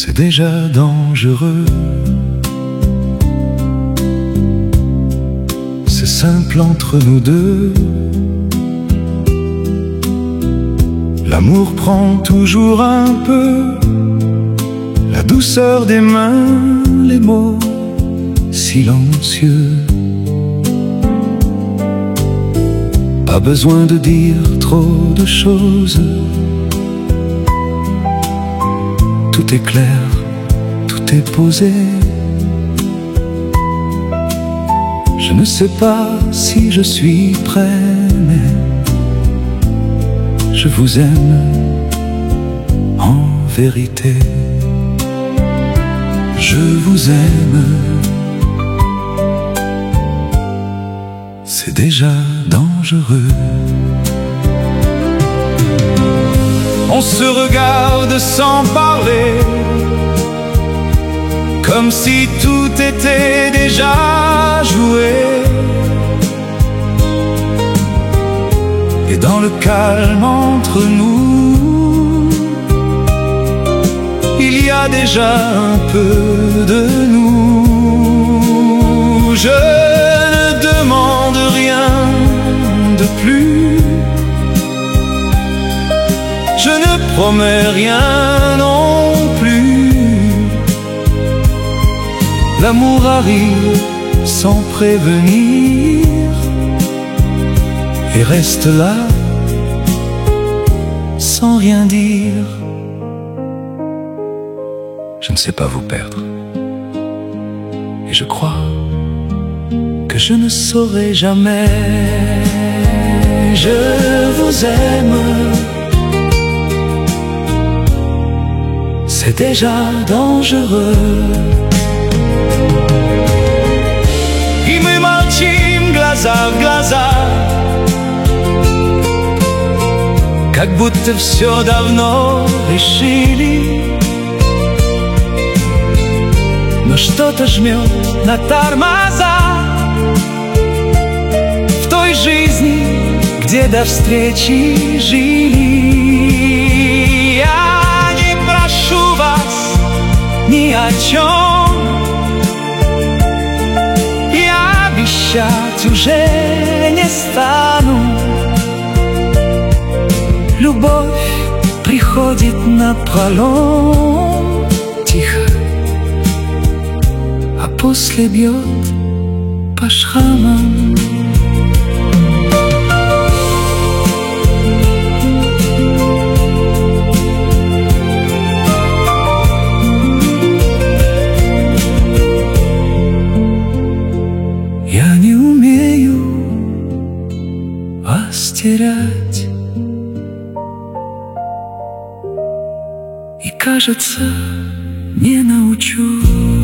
c'est déjà dangereux. C'est simple entre nous deux. L'amour prend toujours un peu la douceur des mains, les mots silencieux. Pas besoin de dire trop de choses. Tout est clair, tout est posé. Je ne sais pas si je suis prêt, mais je vous aime en vérité. Je vous aime. C'est déjà dangereux. On se regarde sans parler, comme si tout était déjà joué. Et dans le calme entre nous, il y a déjà un peu de nous. Je ne demande rien de plus, je ne promets rien non plus. L'amour arrive sans prévenir et reste là sans rien dire. Je ne sais pas vous perdre, et je crois que je ne saurai jamais. Je vous aime, c'est déjà dangereux. И мы молчим глаза в глаза, как будто все давно решили. Но что-то жмет на тормоза в той жизни, где до встречи жили. Я не прошу вас ни о чем, я обещать уже не стану. Любовь приходит напролом, тихо, а после бьет по шрамам. Я не умею вас терять, и, кажется, не научусь.